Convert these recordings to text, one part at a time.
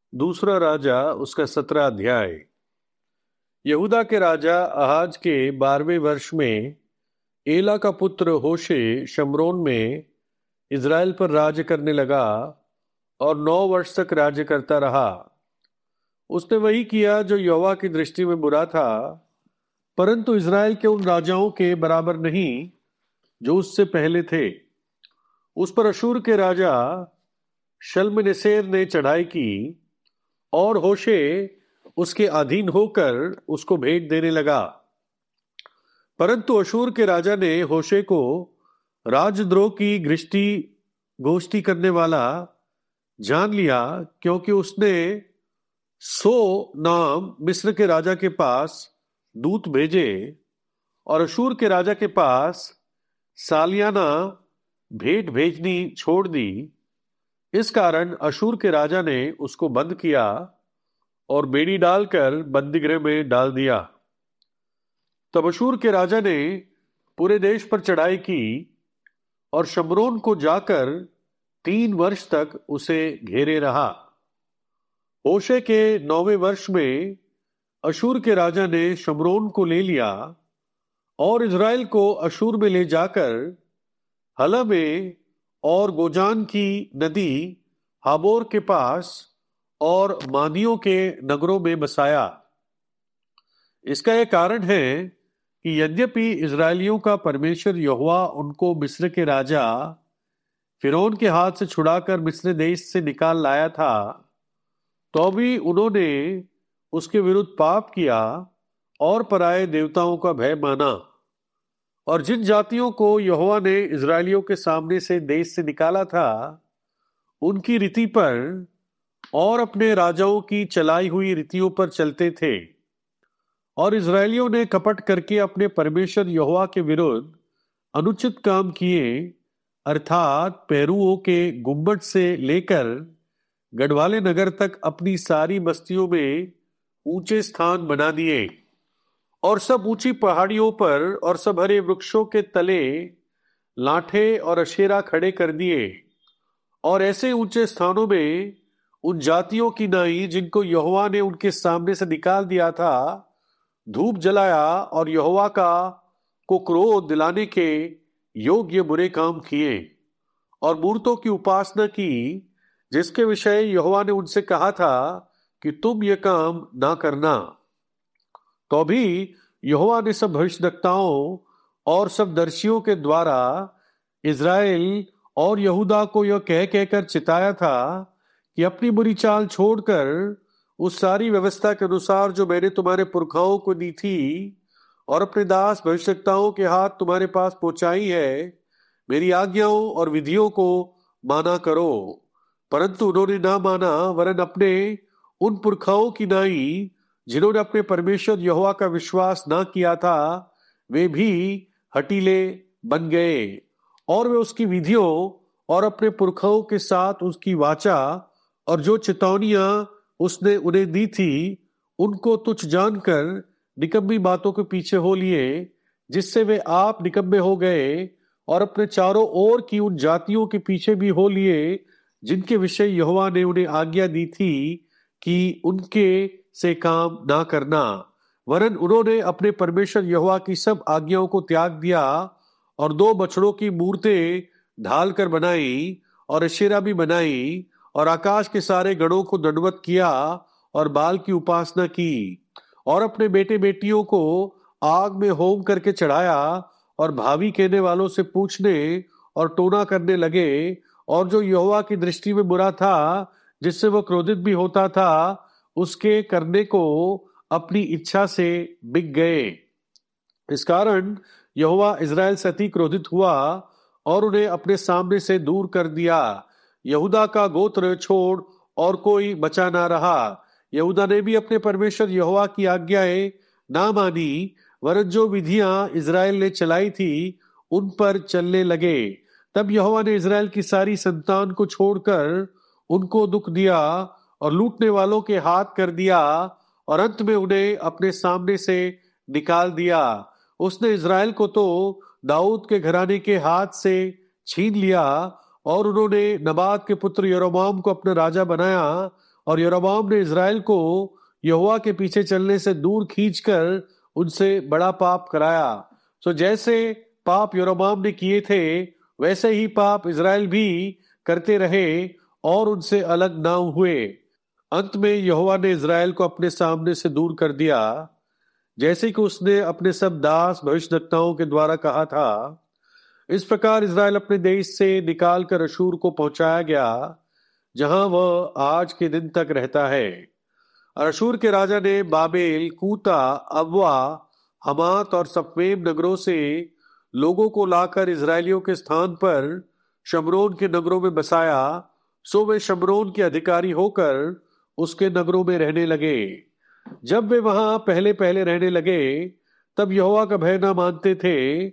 दूसरा राजा उसका 17 अध्याय। यहूदा के राजा आहाज के 12वें वर्ष में एला का पुत्र होशे शमरोन में इज़राइल पर राज्य करने लगा और 9 वर्ष तक राज्य करता रहा। उसने वही किया जो यहोवा की दृष्टि में बुरा था, परंतु इज़राइल के उन राजाओं के बराबर नहीं जो उससे पहले थे। उस पर अशूर के राजा शल्मनेसेर ने चढ़ाई की और होशे उसके अधीन होकर उसको भेंट देने लगा। परंतु अशूर के राजा ने होशे को राजद्रोह की गोष्ठी करने वाला जान लिया, क्योंकि उसने सो नाम मिस्र के राजा के पास दूत भेजे और अशूर के राजा के पास सालियाना भेंट भेजनी छोड़ दी। इस कारण अशूर के राजा ने उसको बंद किया और बेड़ी डालकर बंदीगृह में डाल दिया। तब अशूर के राजा ने पूरे देश पर चढ़ाई की और शमरोन को जाकर 3 वर्ष तक उसे घेरे रहा। होशे के 9वें वर्ष में अशूर के राजा ने शमरोन को ले लिया और इज़राइल को अशूर में ले जाकर हला में और गोजान की नदी हाबोर के पास और मादियों के नगरों में बसाया। इसका यह कारण है कि यद्यपि इज़राइलियों का परमेश्वर यहोवा उनको मिस्र के राजा फिरौन के हाथ से छुड़ाकर मिस्र देश से निकाल लाया था, तो भी उन्होंने उसके विरुद्ध पाप किया और पराये देवताओं का भय माना। और जिन जातियों को यहोवा ने इज़राइलियों के सामने से देश से निकाला था, उनकी रीति पर और अपने राजाओं की चलाई हुई रीतियों पर चलते थे। और इज़राइलियों ने कपट करके अपने परमेश्वर यहोवा के विरुद्ध अनुचित काम किए, अर्थात पेरुओं के गुम्बद से लेकर गढ़वाले नगर तक अपनी सारी बस्तियों में ऊंचे स्थान बना दिए और सब ऊंची पहाड़ियों पर और सब हरे वृक्षों के तले लाठे और अशेरा खड़े कर दिए। और ऐसे ऊंचे स्थानों में उन जातियों की नाई जिनको यहोवा ने उनके सामने से निकाल दिया था, धूप जलाया और यहोवा को क्रोध दिलाने के योग्य बुरे काम किए और मूर्तों की उपासना की, जिसके विषय यहोवा ने उनसे कहा था कि तुम ये काम ना करना। तो भी यहोवा ने सब भविष्यद्वक्ताओं और सब दर्शियों के द्वारा इज़राइल और यहूदा को यह कह कहकर चिताया था कि अपनी बुरी चाल छोड़कर उस सारी व्यवस्था के अनुसार जो मैंने तुम्हारे पुरखाओं को दी थी और अपने दास भविष्यद्वक्ताओं के हाथ तुम्हारे पास पहुंचाई है, मेरी आज्ञाओं और विधियों को माना करो। परंतु उन्होंने ना माना, वरन अपने उन पुरखाओं की नाई जिन्होंने अपने परमेश्वर यहोवा का विश्वास ना किया था, वे भी हठीले बन गए और वे उसकी विधियों और अपने पुरखाओं के साथ उसकी वाचा और जो चेतावनियां उसने उन्हें दी थी, उनको तुच्छ जानकर निकम्मी बातों के पीछे हो लिए, जिससे वे आप निकम्मे हो गए और अपने चारों ओर की उन जातियों के पीछे भी हो लिए जिनके विषय यहोवा ने उन्हें आज्ञा दी थी कि उनके से काम ना करना। वरन उन्होंने अपने परमेश्वर यहोवा की सब आज्ञाओं को त्याग दिया और 2 बछड़ों की मूर्तें ढाल कर बनाई और अशेरा भी बनाई और आकाश के सारे गणों को दंडवत किया और बाल की उपासना की और अपने बेटे बेटियों को आग में होम करके चढ़ाया और भावी कहने वालों से पूछने और टोना करने लगे। और जो यहोवा की दृष्टि में बुरा था, जिससे वह क्रोधित भी होता था, उसके करने को अपनी इच्छा से बिक गए। इस कारण यहोवा इज़राइल से अति क्रोधित हुआ और उन्हें अपने सामने से दूर कर दिया। यहूदा का गोत्र छोड़ और कोई बचा ना रहा। यहूदा ने भी अपने परमेश्वर यहोवा की आज्ञाएं ना मानी, वरन जो विधियां इज़राइल ने चलाई थी उन पर चलने लगे। तब यहोवा ने इज़राइल की सारी संतान को छोड़कर उनको दुख दिया और लूटने वालों के हाथ कर दिया और अंत में उन्हें अपने सामने से निकाल दिया। उसने इज़राइल को तो दाऊद के घराने के हाथ से छीन लिया और उन्होंने नबात के पुत्र यरोबाम को अपना राजा बनाया और यरोबाम ने इज़राइल को यहोवा के पीछे चलने से दूर खींचकर उनसे बड़ा पाप कराया। सो जैसे पाप यरोबाम ने किए थे वैसे ही पाप इज़राइल भी करते रहे और उनसे अलग ना हुए। अंत में यहोवा ने इज़राइल को अपने सामने से दूर कर दिया, जैसे कि उसने अपने सब दास भविष्यद्वक्ताओं के द्वारा कहा था। इस प्रकार इज़राइल अपने देश से निकाल कर अशूर को पहुंचाया गया, जहां वह आज के दिन तक रहता है। और अशूर के राजा ने बाबेल, कूता, अव्वा, हमात और सफवेम नगरों से लोगों को लाकर इज़राइलियों के स्थान पर शमरोन के नगरों में बसाया। सो वे शमरोन के अधिकारी होकर उसके नगरों में रहने लगे। जब वे वहां पहले पहले रहने लगे तब यहोवा का भय न मानते थे।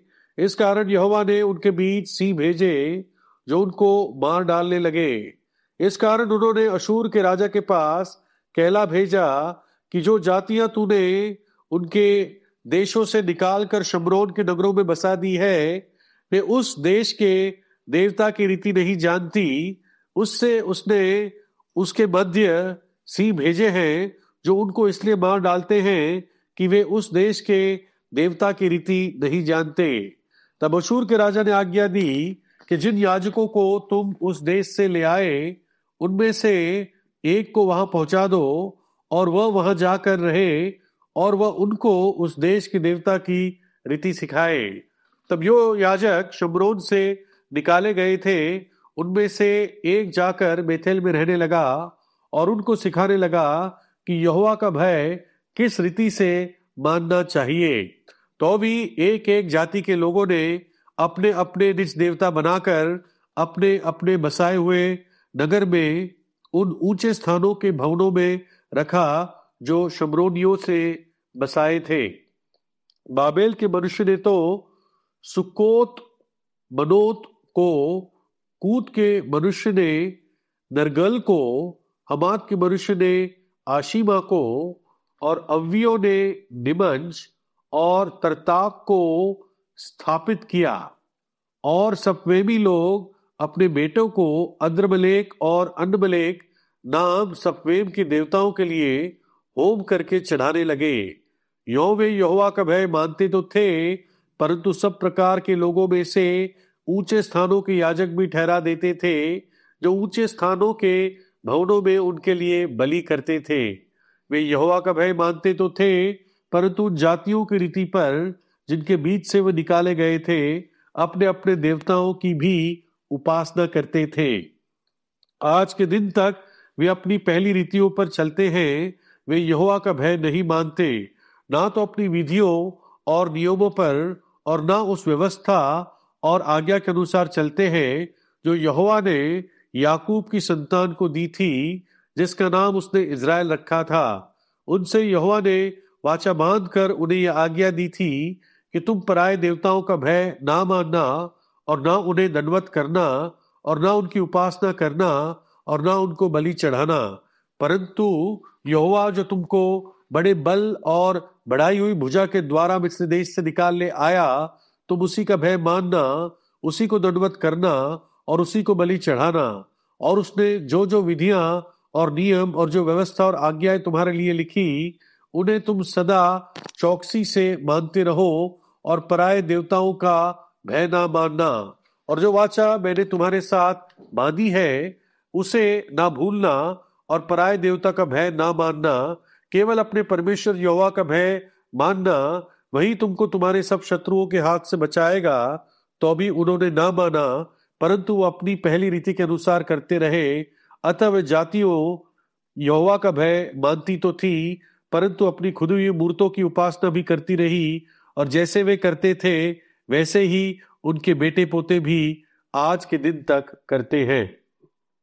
इस कारण यहोवा ने उनके बीच सिंह भेजे जो उनको मार डालने लगे। इस कारण उन्होंने अशूर के राजा के पास कहला भेजा कि जो जातियां तूने उनके देशों से निकालकर शमरोन के नगरों में बसा दी है, वे उस देश के देवता की रीति नहीं जानती। उससे उसने उसके मध्य सिंह भेजे हैं जो उनको इसलिए मार डालते हैं कि वे उस देश के देवता की रीति नहीं जानते। तब अशूर के राजा ने आज्ञा दी कि जिन याजकों को तुम उस देश से ले आए उनमें से एक को वहां पहुंचा दो और वह वहां जाकर रहे और वह उनको उस देश के देवता की रीति सिखाए। तब जो याजक शमरोन से निकाले गए थे उनमें से एक जाकर बेथेल में रहने लगा और उनको सिखाने लगा कि यहोवा का भय किस रीति से मानना चाहिए। तो भी एक एक जाति के लोगों ने अपने अपने निज देवता बनाकर अपने अपने बसाए हुए नगर में उन ऊंचे स्थानों के भवनों में रखा जो शमरोनियों से बसाए थे। बाबेल के मनुष्य ने तो सुक्कोत मनोत को, कूत के मनुष्य ने नरगल को, हमात के मनुष्य ने आशिमा को और अव्वियों ने निमंज और तरताक को स्थापित किया। और सपवेमी लोग अपने बेटों को अद्रमलेक और अनमलेक नाम सपवेम के देवताओं के लिए होम करके चढ़ाने लगे। यो वे यहोवा का भय मानते तो थे, परंतु सब प्रकार के लोगों में से ऊंचे स्थानों के याजक भी ठहरा देते थे जो ऊंचे स्थानों के भवनों में उनके लिए बलि करते थे। वे यहोवा का भय मानते तो थे, परंतु उन जातियों की रीति पर जिनके बीच से वे निकाले गए थे अपने अपने देवताओं की भी उपासना करते थे। आज के दिन तक वे अपनी पहली रीतियों पर चलते हैं। वे यहोवा का भय नहीं मानते, ना तो अपनी विधियों और नियमों पर और ना उस व्यवस्था और आज्ञा के अनुसार चलते हैं जो यहोवा ने याकूब की संतान को दी थी, जिसका नाम उसने इज़राइल रखा था। उनसे यहोवा ने वाचा बांध कर उन्हें यह आज्ञा दी थी कि तुम पराये देवताओं का भय ना मानना और ना उन्हें दंडवत करना और ना उनकी उपासना करना और ना उनको बलि चढ़ाना, परंतु यहोवा जो तुमको बड़े बल और बढ़ाई हुई भुजा के द्वारा मिस्र देश से निकाल ले आया, तुम उसी का भय मानना, उसी को दंडवत करना और उसी को बलि चढ़ाना। और उसने जो जो विधियां और नियम और जो व्यवस्था और आज्ञाएं तुम्हारे लिए लिखी उन्हें तुम सदा चौकसी से मानते रहो और पराये देवताओं का भय ना मानना। और जो वाचा मैंने तुम्हारे साथ बांधी है उसे ना भूलना और पराये देवता का भय ना मानना, केवल अपने परमेश्वर यहोवा का भय मानना, वही तुमको तुम्हारे सब शत्रुओं के हाथ से बचाएगा। तो भी उन्होंने ना माना, परंतु वो अपनी पहली रीति के अनुसार करते रहे। अतः वे जातियों यहोवा का भय मानती तो थी, परंतु अपनी खुद हुई मूर्तों की उपासना भी करती रही। और जैसे वे करते थे वैसे ही उनके बेटे पोते भी आज के दिन तक करते हैं।